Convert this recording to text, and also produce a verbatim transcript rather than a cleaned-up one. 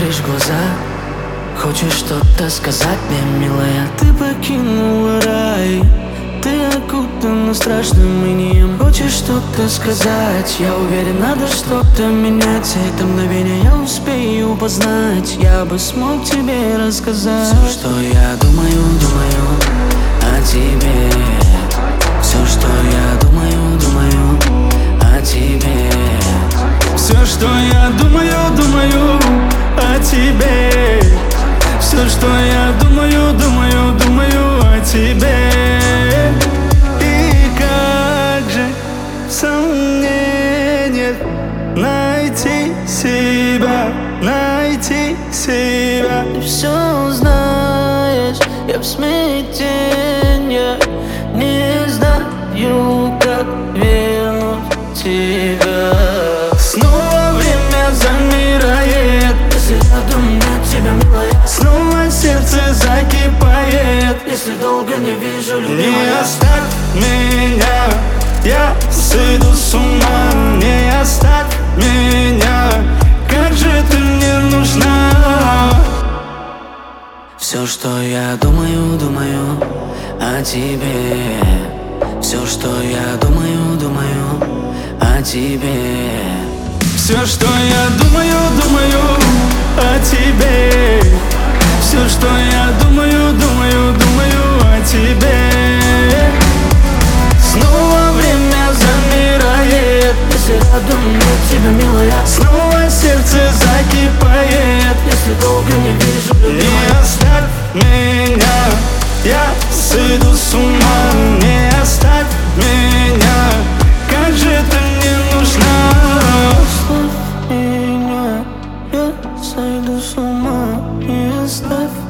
смотришь в глаза, хочешь что-то сказать мне, милая. Ты покинула рай, ты окутана страшным инием. Хочешь что-то сказать, я уверен, надо что-то менять. За это мгновение я успею познать, я бы смог тебе рассказать все, что я думаю, думаю о тебе. Все, что я думаю, думаю о тебе. Все, что я думаю, думаю о тебе. Все, что я думаю, думаю, думаю о тебе. И как же в сомнениях найти себя, найти себя. Ты все знаешь, я в смятении, не знаю, как вернуть тебя. Снова время замирает, если рядом нет тебя, милая. Снова сердце закипает, если долго не вижу, любимая. Не оставь меня, я сойду с ума. Не оставь меня, как же ты мне нужна. Все, что я думаю, думаю о тебе. Все, что я думаю, думаю о тебе. Все, что я думаю, думаю о тебе. Все, что я думаю, думаю, думаю о тебе. Снова время замирает, если рядом нет тебя, милая. Снова сердце закипает, если долго не вижу, любимая. Не оставь меня, я сойду с ума. Не оставь меня, как же ты мне нужна. Оставь меня, я сойду с ума. Не оставь